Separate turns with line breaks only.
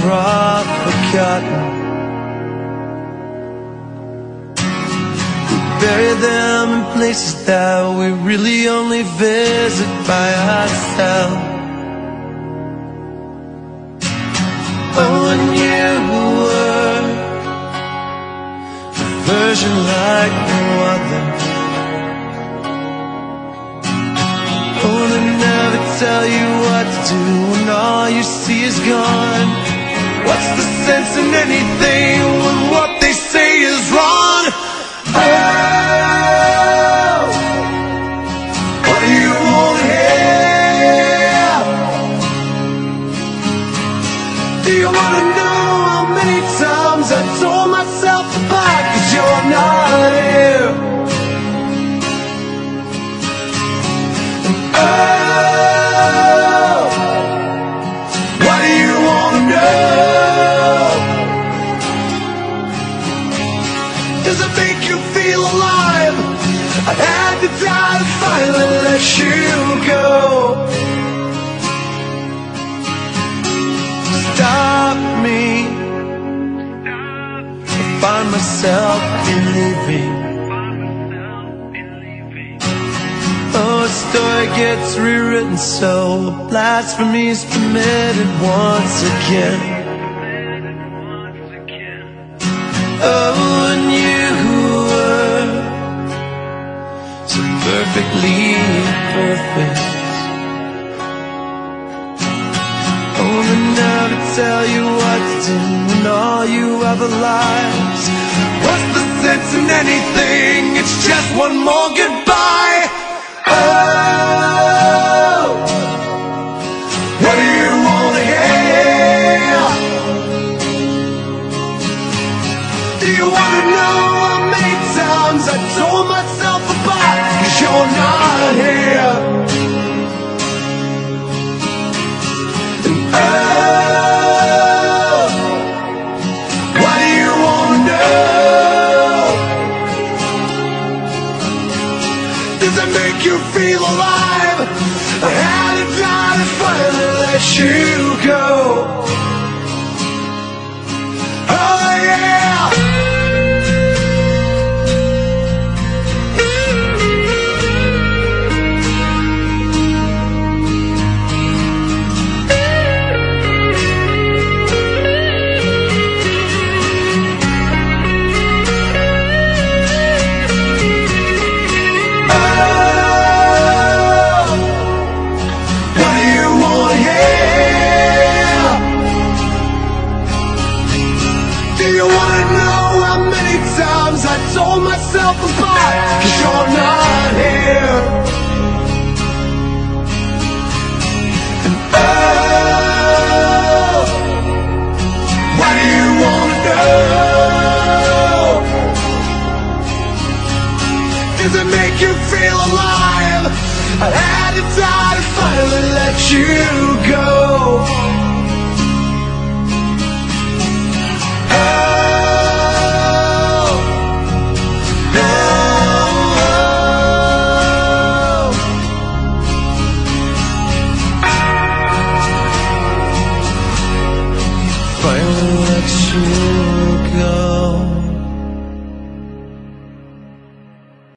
are forgotten. We bury them in places that we really only visit by ourselves. Oh, and you were a version like no other. Oh, they never tell you what to do when all you see is gone. What's the sense in anything when what they say is wrong? Oh, what do you want to hear? Do you want to know how many times I tore myself apart 'cause you're not here? And oh, what do you want to know? Does it make you feel alive? I had to die to finally let you go. Stop me. I find myself believing. Oh, a story gets rewritten so blasphemy is permitted once again. Oh, and you were so perfectly perfect. Oh, they never tell you what to do and all you ever lies. What's the sense in anything? It's just one more goodbye. Oh, what do you want to hear? Do you want to know how many times I tore myself apart 'cause you're not here? And oh, what do you want to know? Does it make you feel alive? I had to try to finally let you go. Oh yeah. Do you want to know how many times I tore myself apart 'cause you're not here? And oh, what do you want to know? Does it make you feel alive? I had to try to finally let you go. Finally let you